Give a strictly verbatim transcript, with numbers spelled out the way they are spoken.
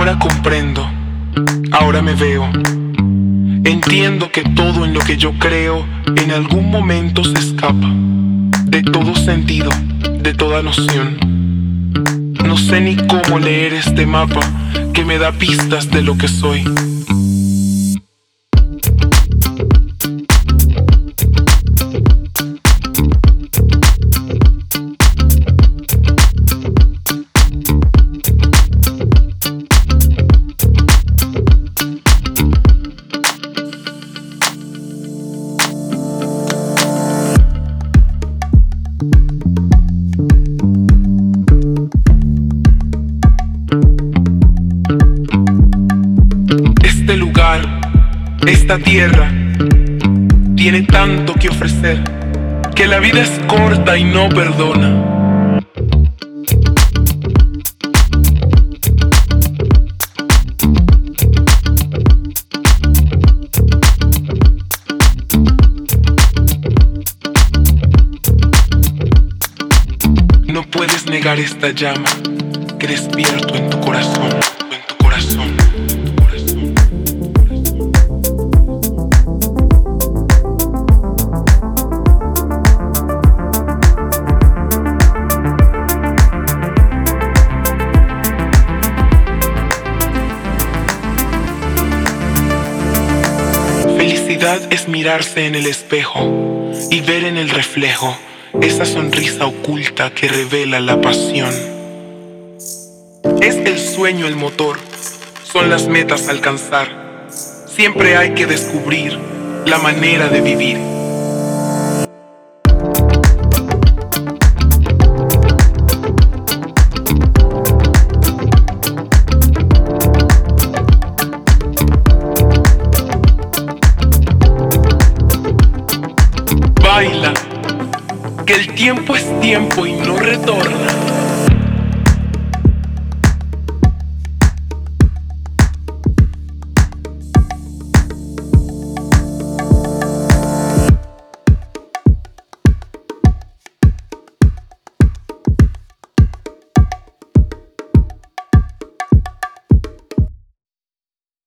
Ahora comprendo, ahora me veo. Entiendo que todo en lo que yo creo en algún momento se escapa de todo sentido, de toda noción. No sé ni cómo leer este mapa que me da pistas de lo que soy. Este lugar, esta tierra, tiene tanto que ofrecer, que la vida es corta y no perdona. No puedes negar esta llama que despierto en tu corazón, en tu corazón. Felicidad es mirarse en el espejo y ver en el reflejo esa sonrisa oculta que revela la pasión. Es el sueño el motor, son las metas a alcanzar. Siempre hay que descubrir la manera de vivir. Baila, que el tiempo es tiempo y no retorna.